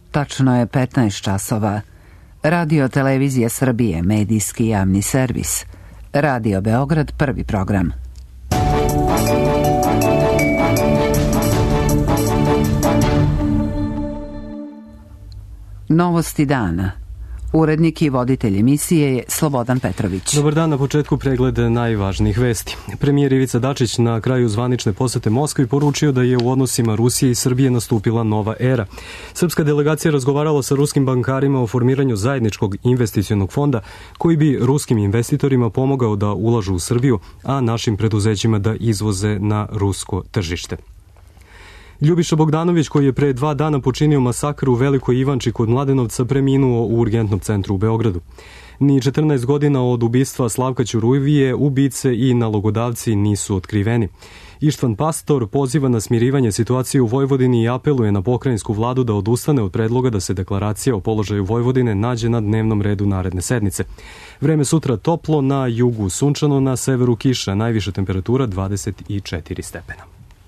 Tačno je 15 časova. Radio Televizija Srbije, medijski javni servis. Radio Beograd, prvi program. Novosti dana. Urednik i voditelj emisije je Slobodan Petrović. Dobar dan, na početku pregled najvažnijih vesti. Premijer Ivica Dačić na kraju zvanične posete Moskvi poručio da je u odnosima Rusije i Srbije nastupila nova era. Srpska delegacija razgovarala sa ruskim bankarima o formiranju zajedničkog investicionog fonda koji bi ruskim investitorima pomogao da ulažu u Srbiju, a našim preduzećima da izvoze na rusko tržište. Ljubiša Bogdanović, koji je pre 2 dana počinio masakr u Velikoj Ivanči kod Mladenovca, preminuo u urgentnom centru u Beogradu. Ni 14 godina od ubistva Slavka Ćuruvije ubice i nalogodavci nisu otkriveni. Ištvan Pastor poziva na smirivanje situacije u Vojvodini i apeluje na pokrajinsku vladu da odustane od predloga da se deklaracija o položaju Vojvodine nađe na dnevnom redu naredne sednice. Vreme sutra toplo, na jugu sunčano, na severu kiša, najviša temperatura 24 stepena.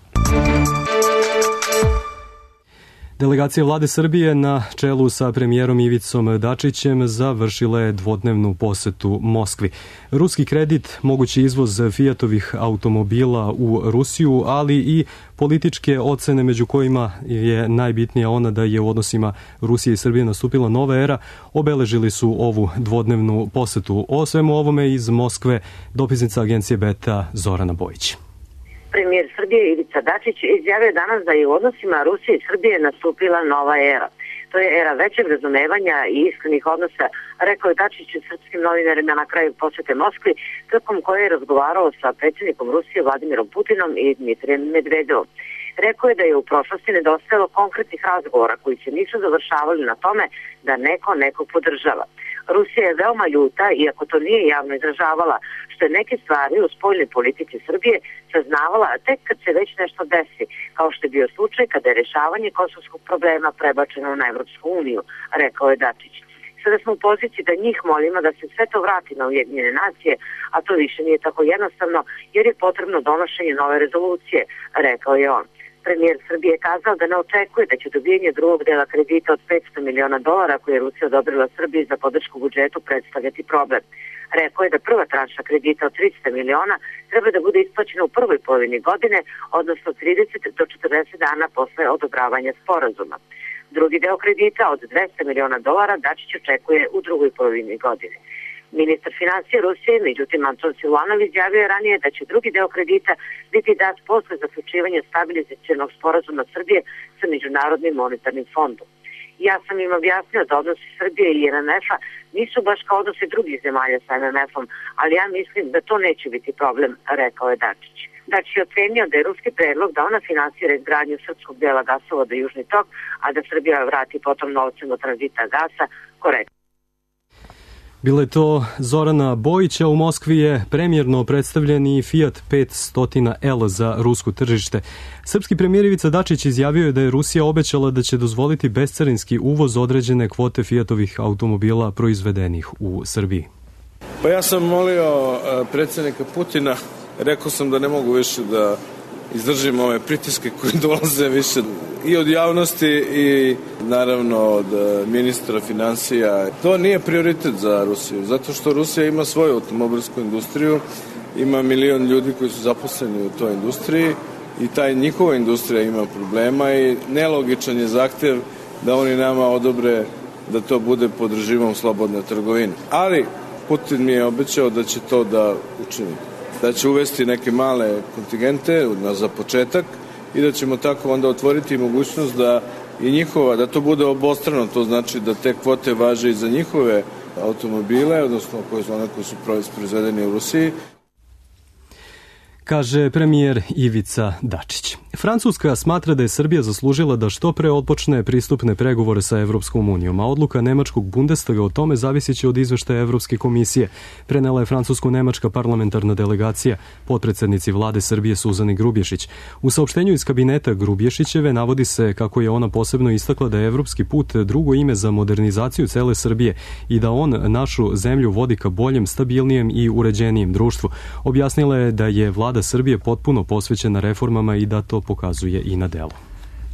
Delegacija vlade Srbije na čelu sa premijerom Ivicom Dačićem završila je dvodnevnu posetu Moskvi. Ruski kredit, mogući izvoz Fiatovih automobila u Rusiju, ali i političke ocene među kojima je najbitnija ona da je u odnosima Rusije i Srbije nastupila nova era, obeležili su ovu dvodnevnu posetu. O svemu ovome iz Moskve dopisnica agencije Beta Zorana Bojić. Premijer Srbije Ivica Dačić izjavio danas da je u odnosima Rusije i Srbije nastupila nova era. To je era većeg razumevanja i iskrenih odnosa, rekao je Dačić srpskim novinarima na kraju posete Moskvi, tokom koje je razgovarao sa predsjednikom Rusije Vladimirom Putinom i Dmitrijem Medvedevom. Rekao je da je u prošlosti nedostajalo konkretnih razgovora koji se nisu završavali na tome da neko nekog podržava. Rusija je veoma ljuta, iako to nije javno izražavala, što je neke stvari u spoljnoj politici Srbije saznavala tek kad se već nešto desi, kao što je bio slučaj kada je rešavanje kosovskog problema prebačeno na Evropsku uniju, rekao je Dačić. Sada smo u poziciji da njih molimo da se sve to vrati na Ujedinjene nacije, a to više nije tako jednostavno jer je potrebno donošenje nove rezolucije, rekao je on. Premijer Srbije je kazao da ne očekuje da će dobijanje drugog dela kredita od $500 miliona koje je Rusija odobrila Srbiji za podršku budžetu predstavljati problem. Rekao je da prva tranša kredita od $300 miliona treba da bude isplaćena u prvoj polovini godine, odnosno 30 do 40 dana posle odobravanja sporazuma. Drugi deo kredita od $200 miliona Dačić očekuje u drugoj polovini godine. Ministar finansija Rusije, međutim Anton Siluanov, izjavio je ranije da će drugi deo kredita biti dat posle zaključivanja stabilizacionog sporazuma Srbije sa Međunarodnim monetarnim fondom. Ja sam im objasnio da odnosi Srbije i MMF-a nisu baš kao odnosi drugih zemalja sa MMF-om, ali ja mislim da to neće biti problem, rekao je Dačić. Dačić je ocenio da je ruski predlog da ona finansira izgradnju srpskog dela gasovoda Južni tok, a da Srbija vrati potom novcem od tranzita gasa, korektno. Bila je to Zorana Bojića. U Moskvi je premijerno predstavljen i Fiat 500L za rusko tržište. Srpski premijer Ivica Dačić izjavio je da je Rusija obećala da će dozvoliti bescarinski uvoz određene kvote Fiatovih automobila proizvedenih u Srbiji. Pa ja sam molio predsjednika Putina, rekao sam da ne mogu više da izdržim ove pritiske koji dolaze više i od javnosti i naravno od ministra finansija. To nije prioritet za Rusiju, zato što Rusija ima svoju automobilsku industriju, ima milion ljudi koji su zaposleni u toj industriji i taj njihova industrija ima problema i nelogičan je zahtev da oni nama odobre da to bude pod režimom slobodne trgovine. Ali Putin mi je obećao da će to da učini, da će uvesti neke male kontingente za početak i da ćemo tako onda otvoriti mogućnost da i njihova, da to bude obostrano, to znači da te kvote važe i za njihove automobile, odnosno one koji su proizvedeni u Rusiji. Kaže premijer Ivica Dačić. Francuska smatra da je Srbija zaslužila da što pre otpočne pristupne pregovore sa Evropskom unijom, a odluka nemačkog Bundestaga o tome zavisit će od izveštaja Evropske komisije. Prenela je francusko-nemačka parlamentarna delegacija potpredsednici vlade Srbije Suzani Grubješić. U saopštenju iz kabineta Grubješićeve navodi se kako je ona posebno istakla da je evropski put drugo ime za modernizaciju cele Srbije i da on našu zemlju vodi ka boljem, stabilnijem i uređenijem društvu. Objasnila je da je vlada Srbije potpuno posvećena reformama i da to pokazuje i na delu.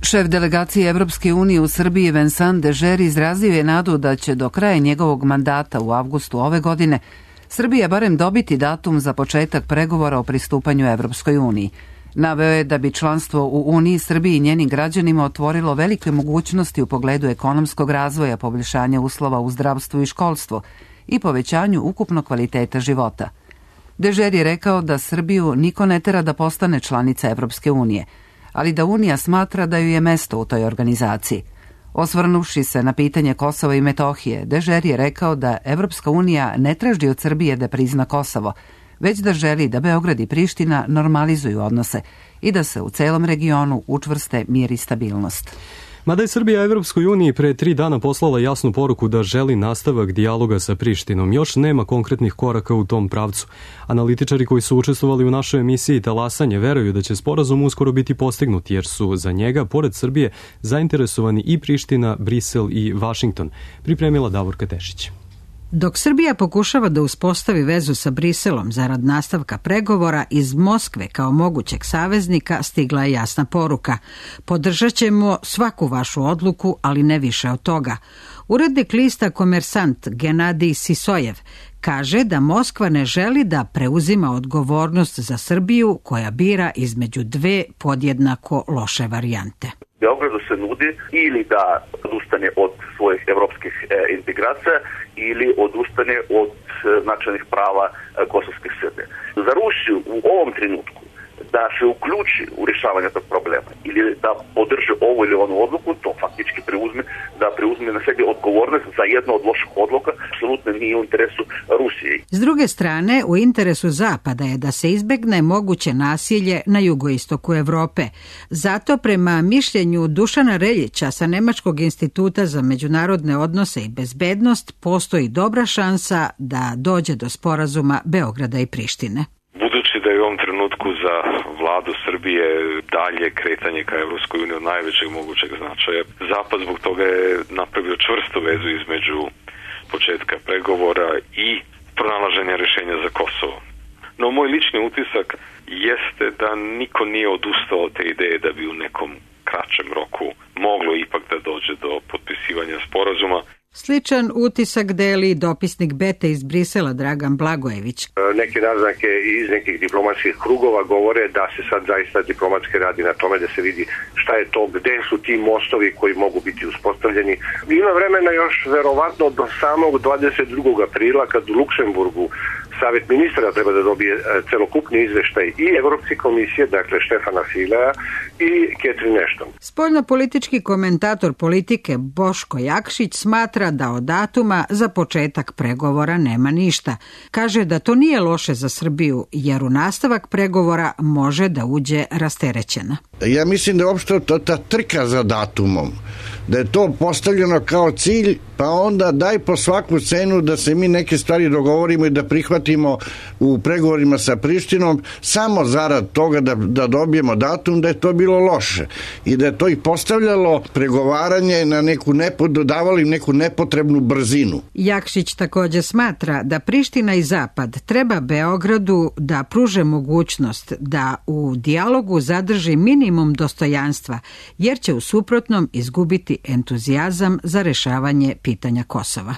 Šef delegacije Evropske unije u Srbiji Vincent Dežer izrazio je nadu da će do kraja njegovog mandata u avgustu ove godine Srbija barem dobiti datum za početak pregovora o pristupanju Evropskoj uniji. Naveo je da bi članstvo u Uniji Srbiji i njenim građanima otvorilo velike mogućnosti u pogledu ekonomskog razvoja, poboljšanja uslova u zdravstvu i školstvu i povećanju ukupnog kvaliteta života. Dežer je rekao da Srbiju niko ne tera da postane članica Evropske unije, ali da Unija smatra da ju je mesto u toj organizaciji. Osvrnuvši se na pitanje Kosova i Metohije, Dežer je rekao da Evropska unija ne traži od Srbije da prizna Kosovo, već da želi da Beograd i Priština normalizuju odnose i da se u celom regionu učvrste mir i stabilnost. Mada je Srbija Evropskoj uniji pre 3 dana poslala jasnu poruku da želi nastavak dijaloga sa Prištinom, još nema konkretnih koraka u tom pravcu. Analitičari koji su učestvovali u našoj emisiji Talasanje veruju da će sporazum uskoro biti postignut, jer su za njega, pored Srbije, zainteresovani i Priština, Brisel i Vašington, pripremila Davorka Tešić. Dok Srbija pokušava da uspostavi vezu sa Briselom zarad nastavka pregovora, iz Moskve kao mogućeg saveznika stigla je jasna poruka. Podržat ćemo svaku vašu odluku, ali ne više od toga. Urednik lista Komersant Genadij Sisojev kaže da Moskva ne želi da preuzima odgovornost za Srbiju koja bira između dve podjednako loše varijante. Beogradu se nudi ili da odustane od svojih evropskih integracija ili odustane od značajnih prava kosovskih Srbe. Za Rusiju u ovom trenutku da se uključi u rješavanje tog problema ili da podrži ovu ili onu odluku, to faktički preuzme na sebi odgovornost za jednu od loših odluka, apsolutno nije u interesu Rusije. S druge strane, u interesu Zapada je da se izbegne moguće nasilje na jugoistoku Evrope. Zato, prema mišljenju Dušana Reljića sa Nemačkog instituta za međunarodne odnose i bezbednost, postoji dobra šansa da dođe do sporazuma Beograda i Prištine. Budući da je u ovom trenutku za vladu Srbije dalje kretanje ka Evropskoj uniji od najvećeg mogućeg značaja, Zapad zbog toga je napravio čvrstu vezu između početka pregovora i pronalaženja rješenja za Kosovo. No moj lični utisak jeste da niko nije odustao od te ideje da bi u nekom kraćem roku moglo ipak da dođe do potpisivanja sporazuma. Sličan utisak deli dopisnik Bete iz Brisela Dragan Blagojević. Neke naznake iz nekih diplomatskih krugova govore da se sad zaista diplomatski radi na tome da se vidi šta je to, gde su ti mostovi koji mogu biti uspostavljeni. Ima vremena još verovatno do samog 22. aprila kad u Luksemburgu Savjet ministra treba da dobije celokupni izveštaj i Evropske komisije, dakle Štefana Fileja i Catherine Ashton. Spoljnopolitički komentator politike Boško Jakšić smatra da od datuma za početak pregovora nema ništa. Kaže da to nije loše za Srbiju, jer u nastavak pregovora može da uđe rasterećena. Ja mislim da je uopšte ta trka za datumom, da je to postavljeno kao cilj, pa onda daj po svaku cenu da se mi neke stvari dogovorimo i da prihvatimo u pregovorima sa Prištinom samo zarad toga da dobijemo datum, da je to bilo loše i da je to i postavljalo pregovaranje na dodavali neku nepotrebnu brzinu. Jakšić također smatra da Priština i Zapad treba Beogradu da pruže mogućnost da u dijalogu zadrži minimum dostojanstva, jer će u suprotnom izgubiti entuzijazam za rešavanje pitanja Kosova.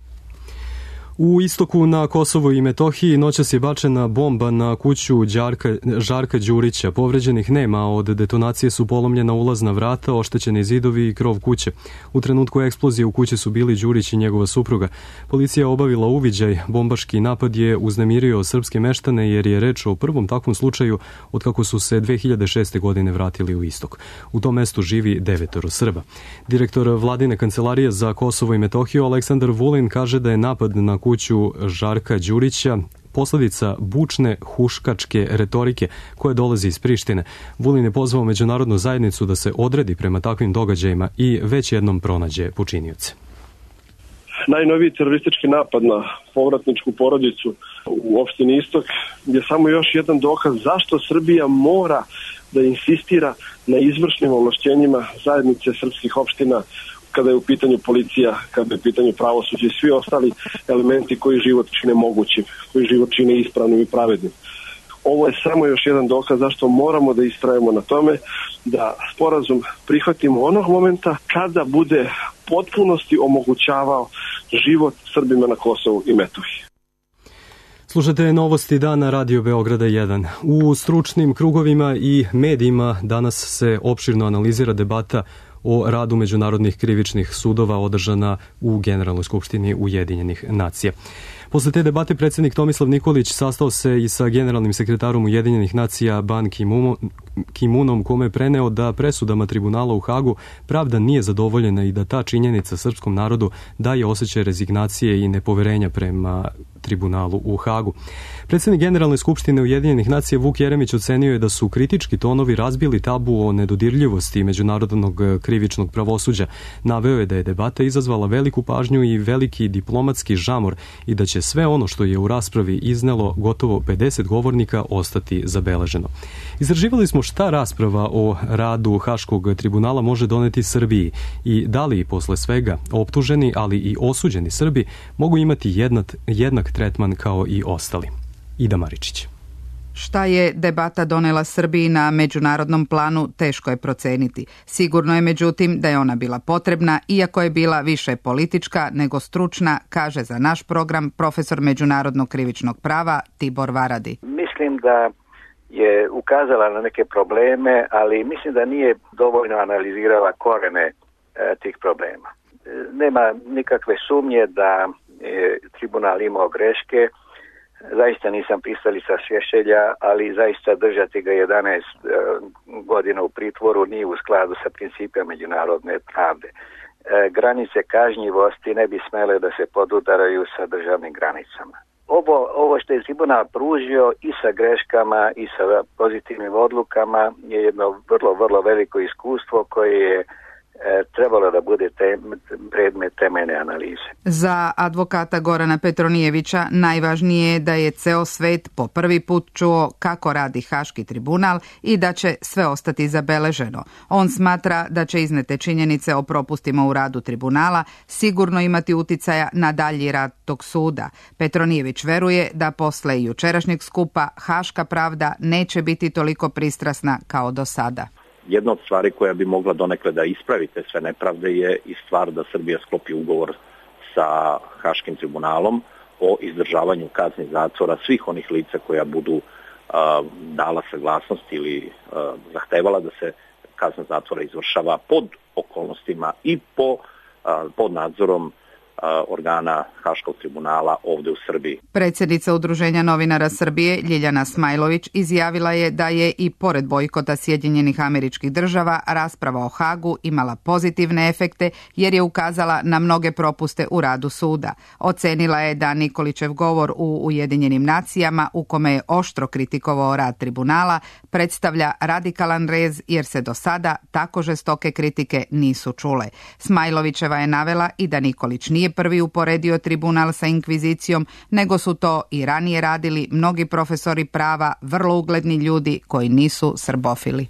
U istoku na Kosovu i Metohiji noćas je bačena bomba na kuću Žarka Đurića. Povređenih nema, a od detonacije su polomljena ulazna vrata, oštećeni zidovi i krov kuće. U trenutku eksplozije u kući su bili Đurić i njegova supruga. Policija je obavila uviđaj. Bombaški napad je uznemirio srpske meštane jer je reč o prvom takvom slučaju od kako su se 2006. godine vratili u istok. U tom mestu živi 9 Srba. Direktor vladine kancelarije za Kosovo i Metohiju Aleksandar Vulin kaže da je napad na kuću Žarka Đurića posledica bučne huškačke retorike koja dolazi iz Prištine. Vulin je pozvao međunarodnu zajednicu da se odredi prema takvim događajima i već jednom pronađe počinioce. Najnoviji teroristički napad na povratničku porodicu u opštini Istok je samo još jedan dokaz zašto Srbija mora da insistira na izvršnim ovlašćenjima zajednice srpskih opština kada je u pitanju policija, kada je u pitanju pravosuđe i svi ostali elementi koji život čine mogućim, koji život čine ispravnim i pravednim. ovo je samo još jedan dokaz zašto moramo da istrajemo na tome da sporazum prihvatimo onog momenta kada bude potpunosti omogućavao život Srbima na Kosovu i Metohiji. Slušate novosti dana Radio Beograda 1. U stručnim krugovima i medijima danas se opširno analizira debata o radu međunarodnih krivičnih sudova održana u Generalnoj skupštini Ujedinjenih nacija. Posle te debate predsjednik Tomislav Nikolić sastao se i sa generalnim sekretarom Ujedinjenih nacija Ban Ki-moonom, kome je preneo da presudama tribunala u Hagu pravda nije zadovoljena i da ta činjenica srpskom narodu daje osjećaj rezignacije i nepoverenja prema tribunalu u Hagu. Predsjednik Generalne skupštine Ujedinjenih nacija Vuk Jeremić ocenio je da su kritički tonovi razbili tabu o nedodirljivosti međunarodnog krivičnog pravosuđa. Naveo je da je debata izazvala veliku pažnju i veliki diplomatski žamor i da će sve ono što je u raspravi iznelo gotovo 50 govornika ostati zabeleženo. Istraživali smo šta rasprava o radu Haškog tribunala može doneti Srbiji i da li posle svega optuženi, ali i osuđeni Srbi mogu imati jednak tretman kao i ostali. Ida Maričić. Šta je debata donela Srbiji na međunarodnom planu, teško je proceniti. Sigurno je međutim da je ona bila potrebna, iako je bila više politička nego stručna, kaže za naš program profesor međunarodnog krivičnog prava Tibor Varadi. Mislim da je ukazala na neke probleme, ali mislim da nije dovoljno analizirala korene tih problema. Nema nikakve sumnje da je tribunal imao greške. Zaista nisam pristalica Šešelja, ali zaista držati ga 11 godina u pritvoru nije u skladu sa principima međunarodne pravde. Granice kažnjivosti ne bi smele da se podudaraju sa državnim granicama. Ovo što je tribunal pružio i sa greškama i sa pozitivnim odlukama je jedno vrlo veliko iskustvo koje je trebalo da bude predmet temeljne analize. Za advokata Gorana Petronijevića najvažnije je da je ceo svet po prvi put čuo kako radi Haški tribunal i da će sve ostati zabeleženo. On smatra da će iznete činjenice o propustima u radu tribunala sigurno imati uticaja na dalji rad tog suda. Petronijević veruje da posle jučerašnjeg skupa Haška pravda neće biti toliko pristrasna kao do sada. Jedna od stvari koja bi mogla donekle da ispravite sve nepravde je i stvar da Srbija sklopi ugovor sa Haškim tribunalom o izdržavanju kazni zatvora svih onih lica koja budu dala saglasnost ili zahtevala da se kazna zatvora izvršava pod okolnostima i pod nadzorom organa Haškog tribunala ovde u Srbiji. Predsjednica Udruženja novinara Srbije Ljiljana Smajlović izjavila je da je i pored bojkota Sjedinjenih Američkih Država rasprava o Hagu imala pozitivne efekte jer je ukazala na mnoge propuste u radu suda. Ocenila je da Nikolićev govor u Ujedinjenim nacijama u kome je oštro kritikovao rad tribunala predstavlja radikalan rez jer se do sada tako žestoke kritike nisu čule. Smajlovićeva je navela i da Nikolić nije prvi uporedio tribunal sa inkvizicijom, nego su to i ranije radili mnogi profesori prava, vrlo ugledni ljudi koji nisu srbofili.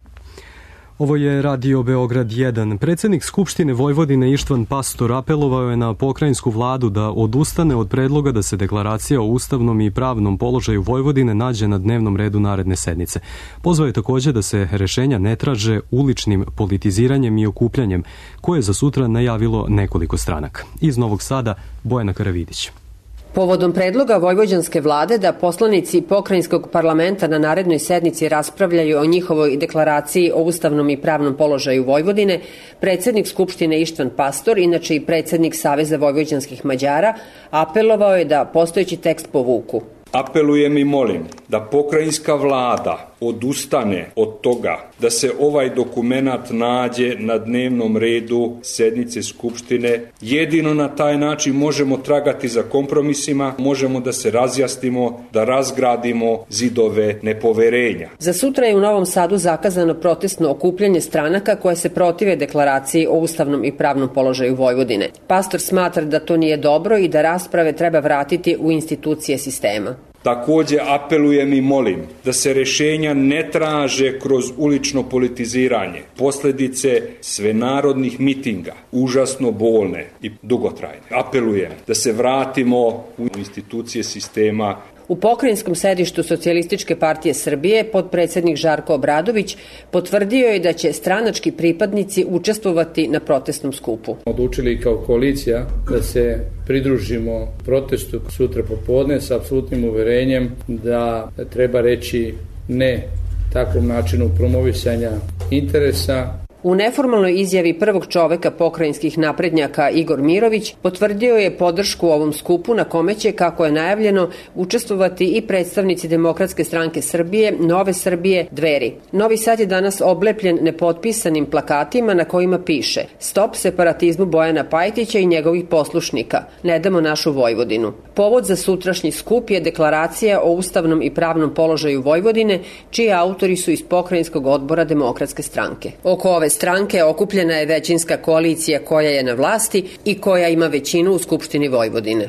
Ovo je Radio Beograd 1. Predsjednik Skupštine Vojvodine Ištvan Pastor apelovao je na pokrajinsku vladu da odustane od predloga da se deklaracija o ustavnom i pravnom položaju Vojvodine nađe na dnevnom redu naredne sednice. Pozvao je također da se rešenja ne traže uličnim politiziranjem i okupljanjem, koje je za sutra najavilo nekoliko stranaka. Iz Novog Sada, Bojana Karavidić. Povodom predloga vojvođanske vlade da poslanici pokrajinskog parlamenta na narednoj sednici raspravljaju o njihovoj deklaraciji o ustavnom i pravnom položaju Vojvodine, predsjednik Skupštine Ištvan Pastor, inače i predsjednik Saveza vojvođanskih Mađara, apelovao je da postojeći tekst povuku. Apelujem i molim da pokrajinska vlada odustane od toga da se ovaj dokumenat nađe na dnevnom redu sednice Skupštine. Jedino na taj način možemo tragati za kompromisima, možemo da se razjasnimo, da razgradimo zidove nepoverenja. Za sutra je u Novom Sadu zakazano protestno okupljanje stranaka koje se protive deklaraciji o ustavnom i pravnom položaju Vojvodine. Pastor smatra da to nije dobro i da rasprave treba vratiti u institucije sistema. Također apelujem i molim da se rešenja ne traže kroz ulično politiziranje. Posljedice svenarodnih mitinga, užasno bolne i dugotrajne. Apelujem da se vratimo u institucije sistema. U pokrajinskom sedištu Socijalističke partije Srbije potpredsednik Žarko Obradović potvrdio je da će stranački pripadnici učestvovati na protestnom skupu. Odlučili kao koalicija da se pridružimo protestu sutra popodne sa apsolutnim uverenjem da treba reći ne takvom načinu promovisanja interesa. U neformalnoj izjavi prvog čoveka pokrajinskih naprednjaka Igor Mirović potvrdio je podršku ovom skupu na kome će, kako je najavljeno, učestvovati i predstavnici Demokratske stranke Srbije, Nove Srbije, Dveri. Novi Sad je danas oblepljen nepotpisanim plakatima na kojima piše Stop separatizmu Bojana Pajtića i njegovih poslušnika, ne damo našu Vojvodinu. Povod za sutrašnji skup je deklaracija o ustavnom i pravnom položaju Vojvodine, čiji autori su iz pokrajinskog odbora Demokratske stranke. Oko ove stranke okupljena je većinska koalicija koja je na vlasti i koja ima većinu u Skupštini Vojvodine.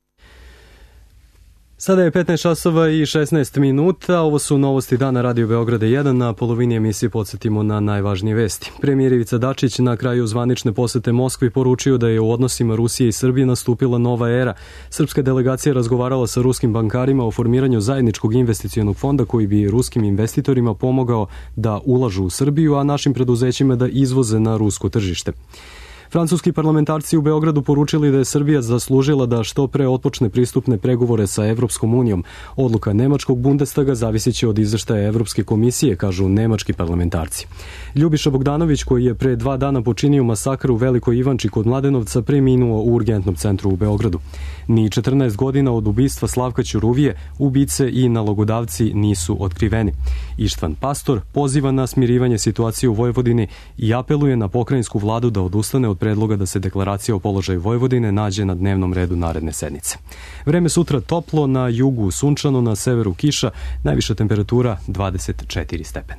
Sada je 15 časova i 16 minuta. Ovo su novosti dana Radio Beograda 1. Na polovini emisije podsjetimo na najvažnije vesti. Premijer Ivica Dačić na kraju zvanične posete Moskvi poručio da je u odnosima Rusije i Srbije nastupila nova era. Srpska delegacija razgovarala sa ruskim bankarima o formiranju zajedničkog investicionog fonda koji bi ruskim investitorima pomogao da ulažu u Srbiju, a našim preduzećima da izvoze na rusko tržište. Francuski parlamentarci u Beogradu poručili da je Srbija zaslužila da što pre otpočne pristupne pregovore sa Evropskom unijom. Odluka nemačkog Bundestaga zavisit će od izveštaja Evropske komisije, kažu nemački parlamentarci. Ljubiša Bogdanović, koji je pre 2 dana počinio masakr u Velikoj Ivanči kod Mladenovca, preminuo u urgentnom centru u Beogradu. Ni 14 godina od ubistva Slavka Ćuruvije, ubice i nalogodavci nisu otkriveni. Ištvan Pastor poziva na smirivanje situacije u Vojvodini i apeluje na pokrajinsku vladu da odustane od predloga da se deklaracija o položaju Vojvodine nađe na dnevnom redu naredne sednice. Vreme sutra toplo, na jugu sunčano, na severu kiša, najviša temperatura 24 stepena.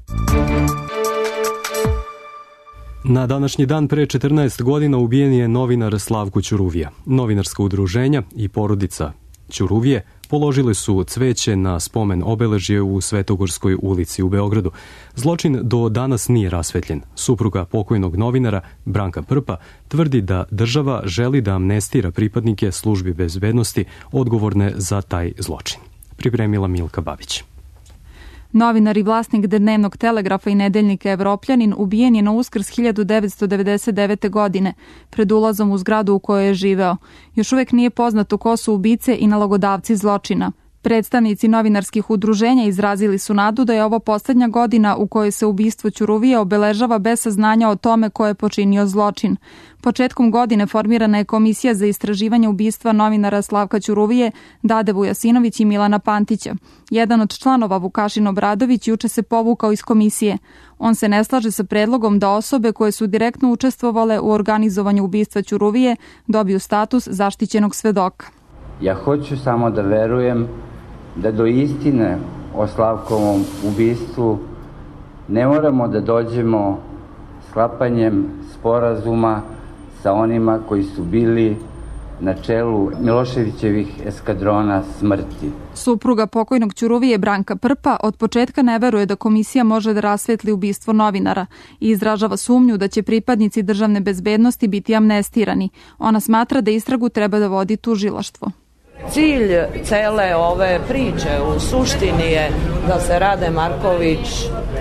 Na današnji dan pre 14 godina ubijen je novinar Slavko Ćuruvija. Novinarska udruženja i porodica Ćuruvije položili su cveće na spomen obeležje u Svetogorskoj ulici u Beogradu. Zločin do danas nije rasvetljen. Supruga pokojnog novinara, Branka Prpa, tvrdi da država želi da amnestira pripadnike službi bezbednosti odgovorne za taj zločin. Pripremila Milka Babić. Novinar i vlasnik dnevnog telegrafa i nedeljnika Evropljanin ubijen je na Uskrs 1999. godine, pred ulazom u zgradu u kojoj je živeo. Još uvek nije poznato ko su ubice i nalogodavci zločina. Predstavnici novinarskih udruženja izrazili su nadu da je ovo poslednja godina u kojoj se ubistvo Ćuruvije obeležava bez saznanja o tome ko je počinio zločin. Početkom godine formirana je komisija za istraživanje ubistva novinara Slavka Ćuruvije, Dade Vujasinović i Milana Pantića. Jedan od članova, Vukašin Obradović, juče se povukao iz komisije. On se ne slaže sa predlogom da osobe koje su direktno učestvovale u organizovanju ubistva Ćuruvije dobiju status zaštićenog svedoka. Ja hoću samo da verujem da do istine o Slavkovom ubistvu ne moramo da dođemo sklapanjem sporazuma sa onima koji su bili na čelu Miloševićevih eskadrona smrti. Supruga pokojnog Ćuruvije, Branka Prpa, od početka ne veruje da komisija može da rasvetli ubistvo novinara i izražava sumnju da će pripadnici državne bezbednosti biti amnestirani. Ona smatra da istragu treba da vodi tužilaštvo. Cilj cele ove priče u suštini je da se Rade Marković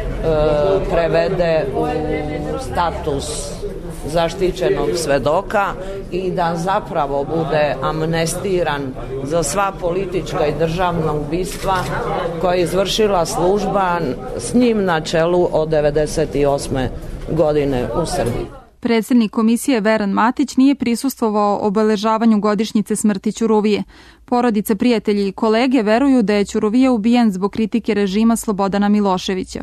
prevede u status zaštićenog svedoka i da zapravo bude amnestiran za sva politička i državna ubistva koja je izvršila služba s njim na čelu od 1998. godine u Srbiji. Predsjednik komisije Veran Matić nije prisustvovao obeležavanju godišnjice smrti Ćuruvije. Porodice, prijatelji i kolege veruju da je Ćuruvije ubijen zbog kritike režima Slobodana Miloševića.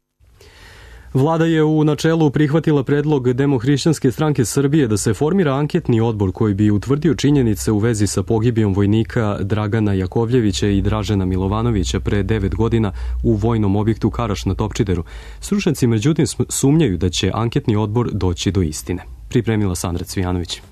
Vlada je u načelu prihvatila predlog Demohrišćanske stranke Srbije da se formira anketni odbor koji bi utvrdio činjenice u vezi sa pogibijom vojnika Dragana Jakovljevića i Dražena Milovanovića pre 9 godina u vojnom objektu Karaš na Topčideru. Stručnjaci međutim sumnjaju da će anketni odbor doći do istine. Pripremila Sandra Cvijanović.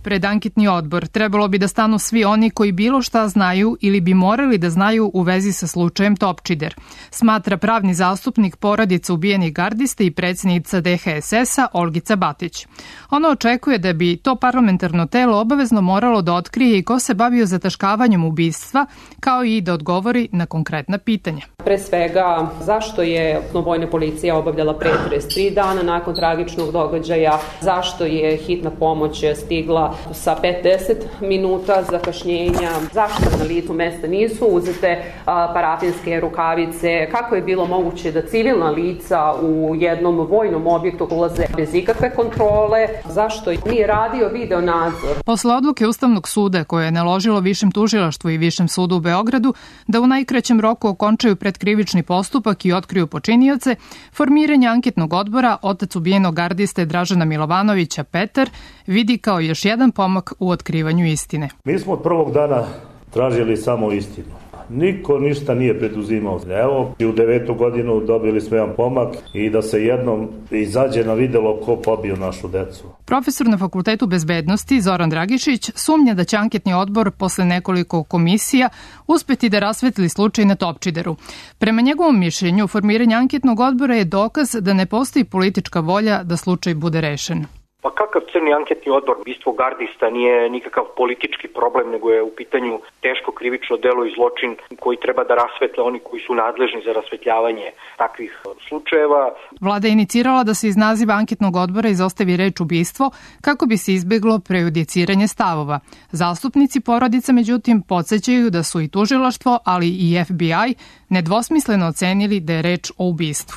Pred anketni odbor trebalo bi da stanu svi oni koji bilo šta znaju ili bi morali da znaju u vezi sa slučajem Topčider, smatra pravni zastupnik porodica ubijenih gardista i predsjednica DHSS-a Olgica Batić. Ona očekuje da bi to parlamentarno telo obavezno moralo da otkrije i ko se bavio zataškavanjem ubistva, kao i da odgovori na konkretna pitanja. Pre svega, zašto je vojna policija obavljala pretres 3 dana nakon tragičnog događaja, zašto je hitna pomoć stigla sa 50 minuta zakašnjenja, zašto na licu mesta nisu uzete parafinske rukavice, kako je bilo moguće da civilna lica u jednom vojnom objektu ulaze bez ikakve kontrole, zašto nije radio video nadzor. Posle odluke Ustavnog suda koje je naložilo Višem tužilaštvu i Višem sudu u Beogradu da u najkraćem roku okončaju predkrivični postupak i otkriju počinioce, formiranje anketnog odbora otac ubijenog gardiste Dražena Milovanovića Petar vidi kao još jedan pomak u otkrivanju istine. Mi smo od prvog dana tražili samo istinu. Niko ništa nije preduzimao. Evo, i u 9. godinu dobili smo jedan pomak i da se jednom izađe na videlo ko pobio našu decu. Profesor na Fakultetu bezbednosti Zoran Dragišić sumnja da će anketni odbor posle nekoliko komisija uspeti da rasvetli slučaj na Topčideru. Prema njegovom mišljenju, formiranje anketnog odbora je dokaz da ne postoji politička volja da slučaj bude rešen. Pa kakav crni anketni odbor? Ubistvo gardista nije nikakav politički problem, nego je u pitanju teško krivično delo i zločin koji treba da rasvetle oni koji su nadležni za rasvetljavanje takvih slučajeva. Vlada je inicirala da se iz naziva anketnog odbora izostavi reč ubistvo kako bi se izbeglo prejudiciranje stavova. Zastupnici porodica, međutim, podsećaju da su i tužilaštvo, ali i FBI nedvosmisleno ocenili da je reč o ubistvu.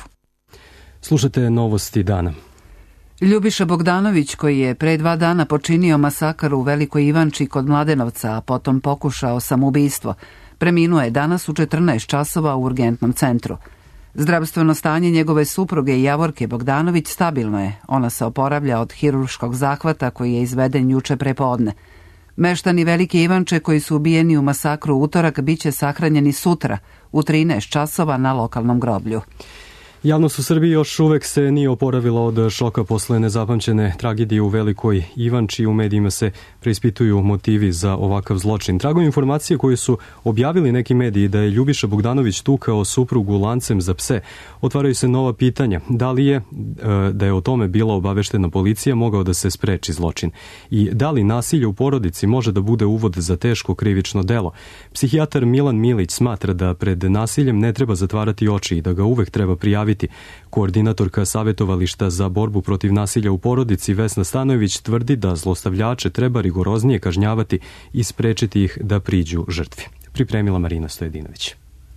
Slušajte novosti dana. Ljubiša Bogdanović, koji je pre 2 dana počinio masakar u Velikoj Ivanči kod Mladenovca, a potom pokušao samoubistvo, preminuo je danas u 14 časova u urgentnom centru. Zdravstveno stanje njegove supruge Javorke Bogdanović stabilno je. Ona se oporavlja od hirurškog zahvata koji je izveden juče prepodne. Meštani Velike Ivanče koji su ubijeni u masakru u utorak biće sahranjeni sutra u 13 časova na lokalnom groblju. Javnost u Srbiji još uvek se nije oporavila od šoka posle nezapamćene tragedije u Velikoj Ivanči. U medijima se preispituju motivi za ovakav zločin. Tragom informacije koje su objavili neki mediji da je Ljubiša Bogdanović tukao suprugu lancem za pse, otvaraju se nova pitanja. Da li je, da je o tome bila obaveštena policija, mogao da se spreči zločin? I da li nasilje u porodici može da bude uvod za teško krivično delo? Psihijatar Milan Milić smatra da pred nasiljem ne treba zatvarati oči i da ga uvek treba prijaviti. Koordinatorka Savetovališta za borbu protiv nasilja u porodici Vesna Stanojević tvrdi da zlostavljače treba rigoroznije kažnjavati i sprečiti ih da priđu žrtvi. Pripremila Marina Stojedinović.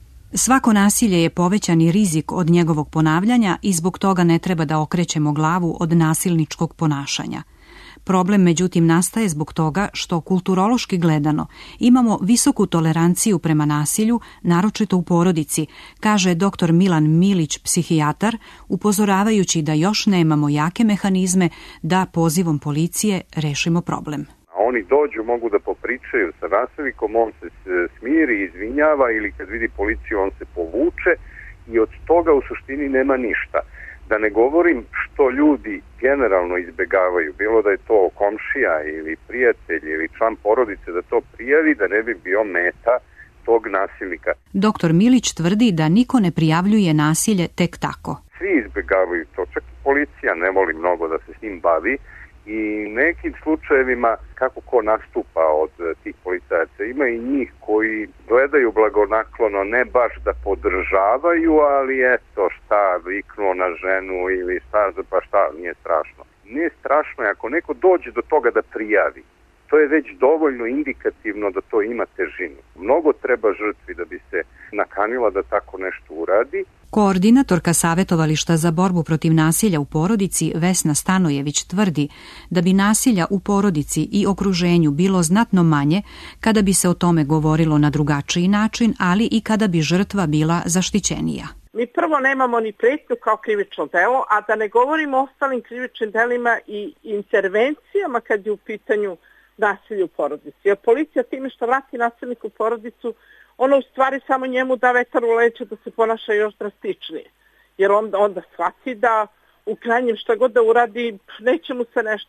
Svako nasilje je povećani rizik od njegovog ponavljanja i zbog toga ne treba da okrećemo glavu od nasilničkog ponašanja. Problem, međutim, nastaje zbog toga što kulturološki gledano imamo visoku toleranciju prema nasilju, naročito u porodici, kaže dr. Milan Milić, psihijatar, upozoravajući da još nemamo jake mehanizme da pozivom policije rešimo problem. Oni dođu, mogu da popričaju sa nasilnikom, on se smiri, izvinjava ili kad vidi policiju on se povuče i od toga u suštini nema ništa. Da ne govorim što ljudi generalno izbegavaju, bilo da je to komšija ili prijatelj ili član porodice da to prijavi, da ne bi bio meta tog nasilnika. Dr. Milić tvrdi da niko ne prijavljuje nasilje tek tako. Svi izbegavaju to, čak i policija ne voli mnogo da se s njim bavi i nekim slučajevima kako ko nastupa od tih policajaca. Ima i njih koji gledaju blagonaklono, ne baš da podržavaju, ali eto šta, viknuo na ženu ili pa šta, nije strašno. Nije strašno ako neko dođe do toga da prijavi. To je već dovoljno indikativno da to ima težinu. Mnogo treba žrtvi da bi se nakanila da tako nešto uradi. Koordinatorka Savetovališta za borbu protiv nasilja u porodici Vesna Stanojević tvrdi da bi nasilja u porodici i okruženju bilo znatno manje kada bi se o tome govorilo na drugačiji način, ali i kada bi žrtva bila zaštićenija. Mi prvo nemamo ni pretnju kao krivično delo, a da ne govorimo o ostalim krivičnim delima i intervencijama kad je u pitanju nasilje u porodici. Jer policija time što vrati nasilniku u porodicu, ono u stvari samo njemu da vetar u leđa da se ponaša još drastičnije. Jer onda shvati da u krajnjem šta god da uradi neće mu se nešto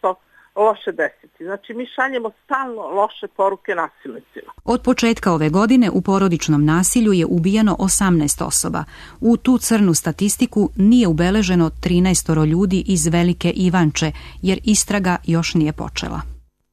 loše desiti. Znači mi šaljemo stalno loše poruke nasilnicima. Od početka ove godine u porodičnom nasilju je ubijeno 18 osoba. U tu crnu statistiku nije ubeleženo 13 ljudi iz Velike Ivanče, jer istraga još nije počela.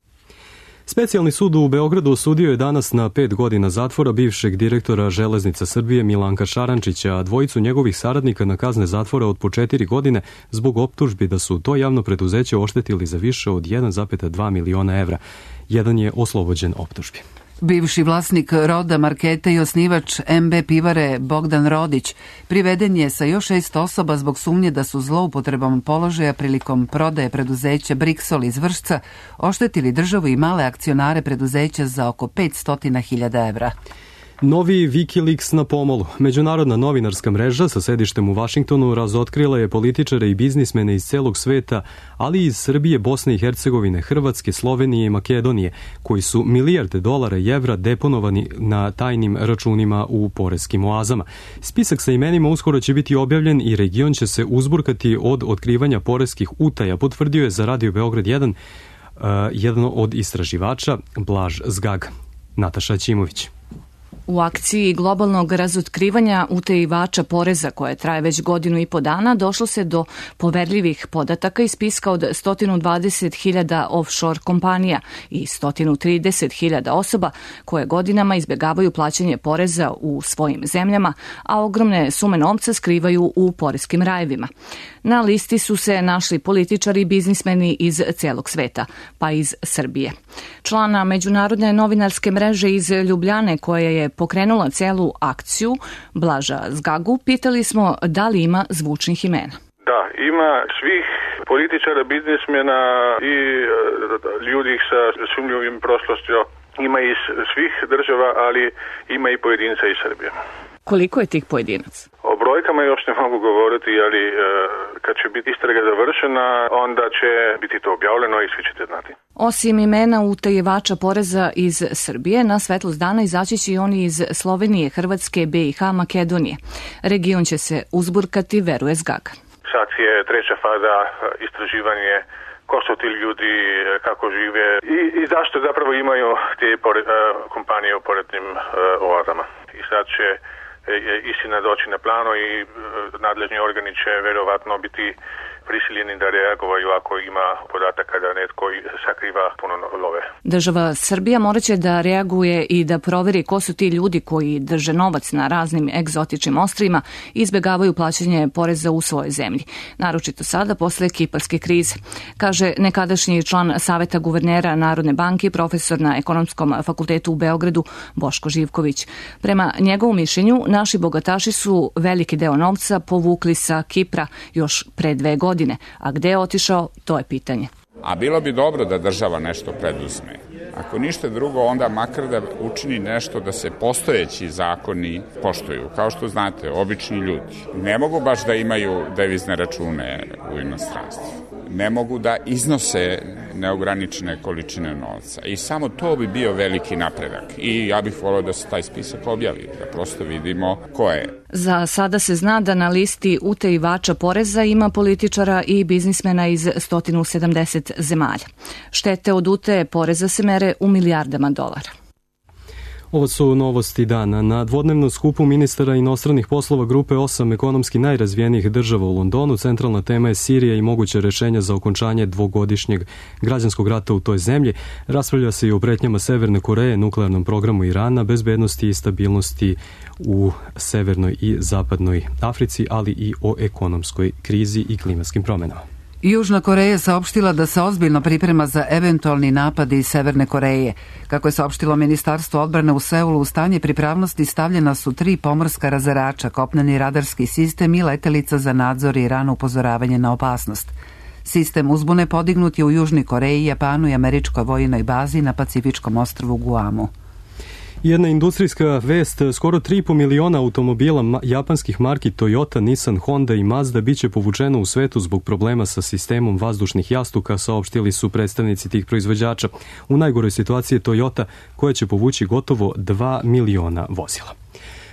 Specijalni sud u Beogradu osudio je danas na 5 godina zatvora bivšeg direktora Železnica Srbije Milanka Šarančića, a dvojicu njegovih saradnika na kazne zatvora od po 4 godine zbog optužbi da su to javno preduzeće oštetili za više od 1,2 miliona evra. Jedan je oslobođen optužbi. Bivši vlasnik Roda Markete i osnivač MB Pivare Bogdan Rodić priveden je sa još 6 osoba zbog sumnje da su zloupotrebom položaja prilikom prodaje preduzeća Briksol iz Vršca oštetili državu i male akcionare preduzeća za oko 500.000 evra. Novi Wikileaks na pomolu. Međunarodna novinarska mreža sa sedištem u Vašingtonu razotkrila je političare i biznismene iz celog sveta, ali i iz Srbije, Bosne i Hercegovine, Hrvatske, Slovenije i Makedonije, koji su milijarde dolara i evra deponovani na tajnim računima u poreskim oazama. Spisak sa imenima uskoro će biti objavljen i region će se uzburkati od otkrivanja poreskih utaja, potvrdio je za Radio Beograd 1 jedan od istraživača, Blaž Zgag. Nataša Ćimović. U akciji globalnog razotkrivanja utajivača poreza, koje traje već 1,5 godina, došlo se do poverljivih podataka iz spiska od 120.000 offshore kompanija i 130.000 osoba koje godinama izbjegavaju plaćanje poreza u svojim zemljama, a ogromne sume novca skrivaju u poreskim rajevima. Na listi su se našli političari i biznismeni iz celog sveta, pa iz Srbije. Člana Međunarodne novinarske mreže iz Ljubljane, koja je pokrenula celu akciju, Blaža Zgagu, pitali smo da li ima zvučnih imena. Da, ima svih političara, biznismena i ljudi sa sumnjivim prošlošću. Ima iz svih država, ali ima i pojedinca iz Srbije. Koliko je tih pojedinaca? O brojkama još ne mogu govoriti, ali kad će biti istraga završena, onda će biti to objavljeno i svi ćete znati. Osim imena utajivača poreza iz Srbije, na svetlost dana izaći će i oni iz Slovenije, Hrvatske, BiH, Makedonije. Region će se uzburkati, veruje Zgaga. Sad je treća faza istraživanje ko su ti ljudi, kako žive i zašto zapravo imaju te kompanije u poreznim oazama. I sad će istina doći na plano i nadležni organi će verovatno biti prisiljeni da reagovaju ako ima podataka da netko sakriva puno love. Država Srbija morat će da reaguje i da proveri ko su ti ljudi koji drže novac na raznim egzotičnim ostrvima i izbjegavaju plaćanje poreza u svojoj zemlji. Naročito sada, posle kiparske krize. Kaže nekadašnji član Saveta guvernera Narodne banke i profesor na Ekonomskom fakultetu u Beogradu Boško Živković. Prema njegovom mišljenju, naši bogataši su veliki deo novca povukli sa Kipra još pre 2 godine. A gde je otišao, to je pitanje. A bilo bi dobro da država nešto preduzme. Ako ništa drugo, onda makar da učini nešto da se postojeći zakoni poštuju. Kao što znate, obični ljudi ne mogu baš da imaju devizne račune u inostranstvu. Ne mogu da iznose neograničene količine novca. I samo to bi bio veliki napredak. I ja bih volio da se taj spisak objavi, da prosto vidimo ko je. Za sada se zna da na listi utajivača poreza ima političara i biznismena iz 170 zemalja. Štete od utaje poreza se mere u milijardama dolara. Ovo su novosti dana. Na dvodnevnom skupu ministara inostranih poslova grupe 8 ekonomski najrazvijenijih država u Londonu centralna tema je Sirija i moguće rešenja za okončanje 2-godišnjeg građanskog rata u toj zemlji. Raspravlja se i o pretnjama Severne Koreje, nuklearnom programu Irana, bezbednosti i stabilnosti u Severnoj i Zapadnoj Africi, ali i o ekonomskoj krizi i klimatskim promenama. Južna Koreja saopštila da se ozbiljno priprema za eventualni napad iz Severne Koreje. Kako je saopštilo Ministarstvo odbrane u Seulu, u stanje pripravnosti stavljena su 3 pomorska razarača, kopneni radarski sistem i letelica za nadzor i rano upozoravanje na opasnost. Sistem uzbune podignut je u Južnoj Koreji, Japanu i američkoj vojnoj bazi na Pacifičkom ostrvu Guamu. Jedna industrijska vest, skoro 3,5 miliona automobila japanskih marki Toyota, Nissan, Honda i Mazda biće povučeno u svetu zbog problema sa sistemom vazdušnih jastuka, saopštili su predstavnici tih proizvođača. U najgoroj situaciji je Toyota, koja će povući gotovo 2 miliona vozila.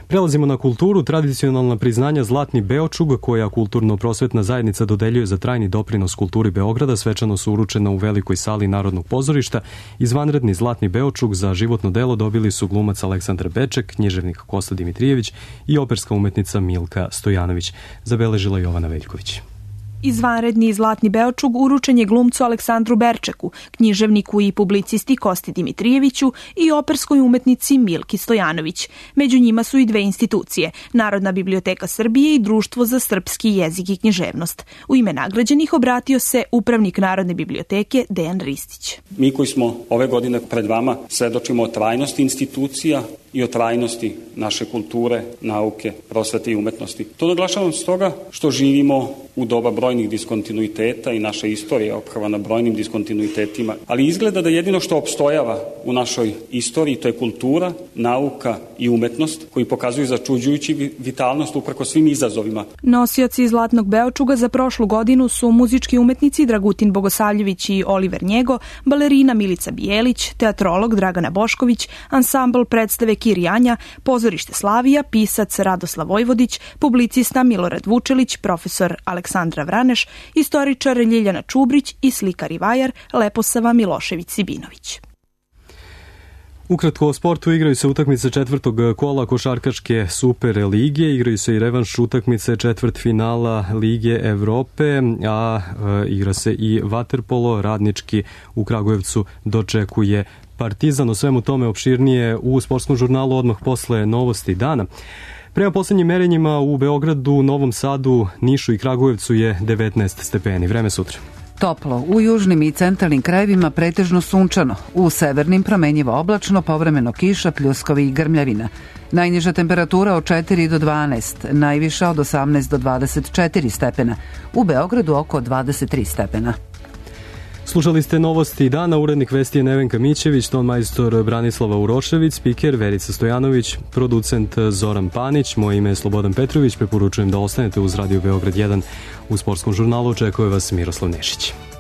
Prelazimo na kulturu. Tradicionalna priznanja Zlatni Beočug, koja kulturno-prosvetna zajednica dodeljuje za trajni doprinos kulturi Beograda, svečano su uručena u velikoj sali Narodnog pozorišta. Izvanredni Zlatni Beočug za životno delo dobili su glumac Aleksandar Beček, književnik Kosta Dimitrijević i operska umetnica Milka Stojanović. Zabeležila Jovana Veljković. Izvanredni Zlatni Beočug uručen je glumcu Aleksandru Berčeku, književniku i publicisti Kosti Dimitrijeviću i operskoj umetnici Milki Stojanović. Među njima su i dve institucije, Narodna biblioteka Srbije i Društvo za srpski jezik i književnost. U ime nagrađenih obratio se upravnik Narodne biblioteke Dejan Ristić. Mi koji smo ove godine pred vama svedočimo o trajnosti institucija i o trajnosti naše kulture, nauke, prosvete i umetnosti. To naglašavam stoga što živimo u doba brojnih diskontinuiteta i naša istorija je ophrvana brojnim diskontinuitetima, ali izgleda da jedino što opstojava u našoj istoriji to je kultura, nauka i umetnost koji pokazuju začuđujući vitalnost uprkos svim izazovima. Nosioci Zlatnog Beočuga za prošlu godinu su muzički umetnici Dragutin Bogosavljević i Oliver Njego, balerina Milica Bijelić, teatrolog Dragana Bošković, ansambl predstave Kirijanja, pozorište Slavija, pisac Radoslav Vojvodić, publicista Milorad Vučelić, profesor Aleksandra Vraneš, istoričar Ljiljana Čubrić i slikar i vajar Leposava Milošević-Sibinović. Ukratko o sportu, igraju se utakmice četvrtog kola košarkaške Super lige, igraju se i revanš utakmice četvrtfinala Lige Evrope, a igra se i vaterpolo. Radnički u Kragujevcu dočekuje Partizan. O svemu tome opširnije u sportskom žurnalu odmah posle novosti dana. Prema poslednjim merenjima u Beogradu, Novom Sadu, Nišu i Kragujevcu je 19 stepeni. Vreme sutra. Toplo, u južnim i centralnim krajevima pretežno sunčano, u severnim promenjivo oblačno, povremeno kiša, pljuskovi i grmljavina. Najniža temperatura od 4 do 12, najviša od 18 do 24 stepena, u Beogradu oko 23 stepena. Slušali ste novosti dana, urednik vesti je Nevenka Mićević, ton majstor Branislava Urošević, spiker Verica Stojanović, producent Zoran Panić, moje ime je Slobodan Petrović, preporučujem da ostanete uz Radio Beograd 1. U sportskom žurnalu očekuje vas Miroslav Nešić.